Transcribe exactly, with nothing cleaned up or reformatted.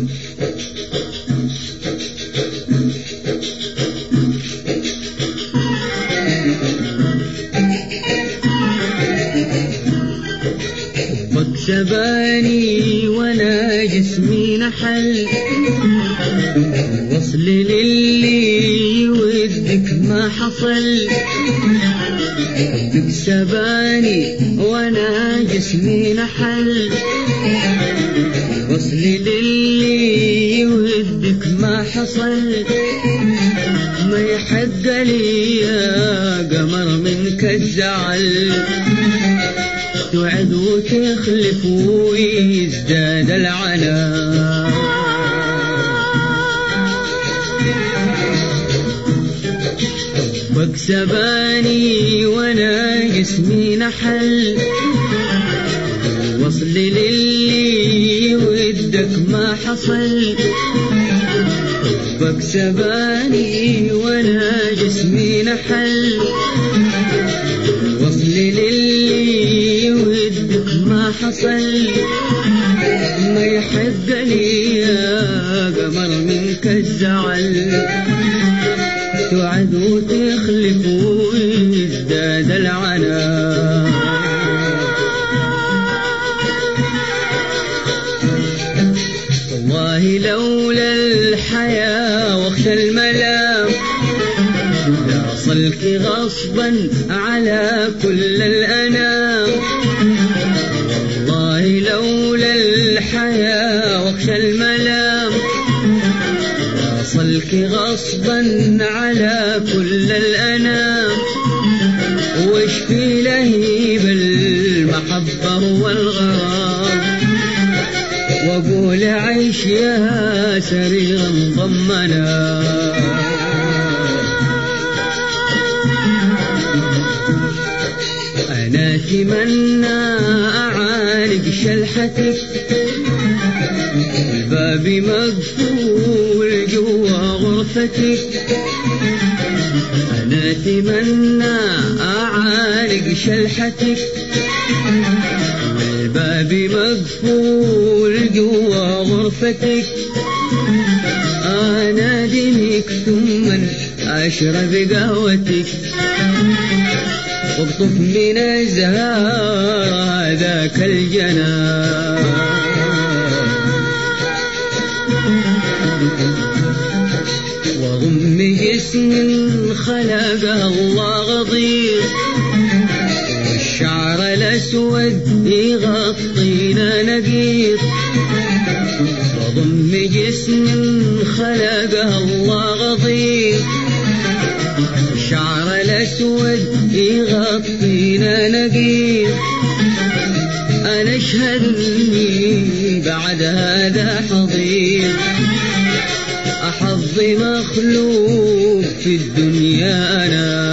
سباني وانا جسمي نحل وصل للي ودك ما حصل. حبك سباني وانا جسمي نحل وصل للي ودك ما حصل. ما يحق لي يا قمر منك الزعل، توعد وتخلف ويزداد العنا. حبك سباني وانا جسمي نحل وصل للي ودك ما حصل. حبك سباني وانا جسمي نحل وصل للي ودك ما حصل. ما يحق لي يا قمر منك الزعل، توعد وتخلف ويزداد العنا. والله لولا الحياة واخشى الملام لاصلك غصبا على كل الأنام. والله لولا الحياة واخشى الملام لاصلك غصبا على كل الأنام. وش في لهيب المحبة والغرام، واقول عيش يا سريرا ضمنا. أنا أتمنى أعالج شلحتك، الباب مقفول جوا غرفتك. أنا أتمنى أعالج شلحتك، الباب مقفول جوا غرفتك. أناديك ثم أشرب قهوتك، واقطف من الزهار ذاك الجنان. وضم جسم خلقه الله غضير، والشعر الأسود يغطينا نقير. وضم جسم خلقه الله غضير، الشعر الأسود يغطينا نقير. أنا أشهد إني بعد هذا حضير، أحظ مخلوق في الدنيا أنا.